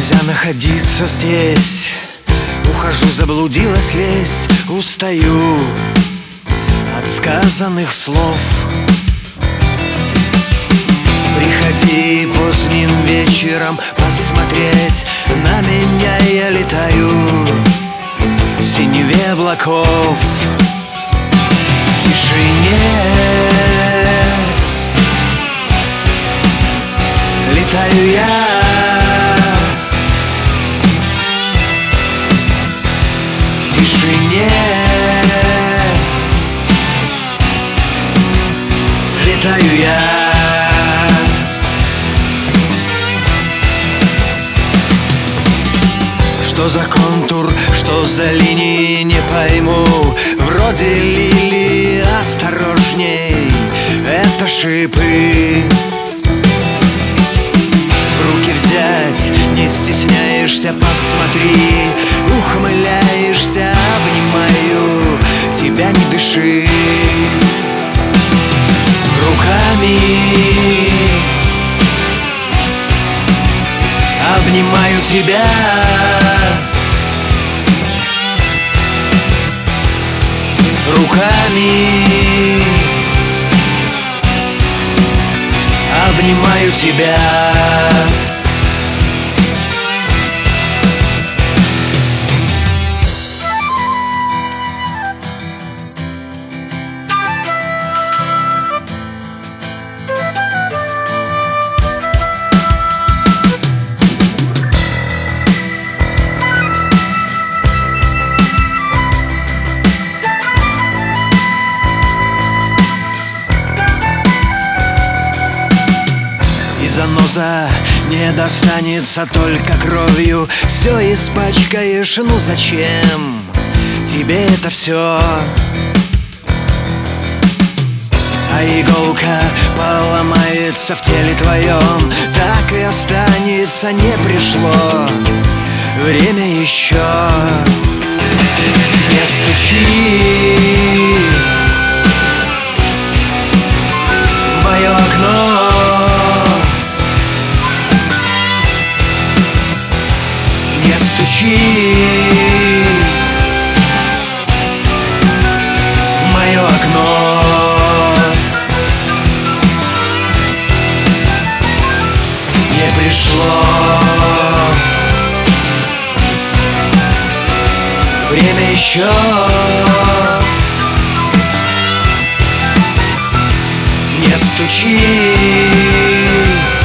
Нельзя находиться здесь. Ухожу, заблудилась весть. Устаю от сказанных слов. Приходи поздним вечером посмотреть на меня. Я летаю в синеве облаков, в тишине. Летаю я. В тишине летаю я. Что за контур, что за линии, не пойму. Вроде лилии, осторожней, это шипы. Руки взять, не стесняешься, посмотри. Ухмыляешься, обнимаю тебя, не дыши. Руками обнимаю тебя. Руками обнимаю тебя. Заноза не достанется только кровью. Все испачкаешь, ну зачем тебе это все? А иголка поломается в теле твоем, так и останется, не пришло время еще. Не стучи в мое окно. Не стучи в мое окно. Не пришло время еще. Не стучи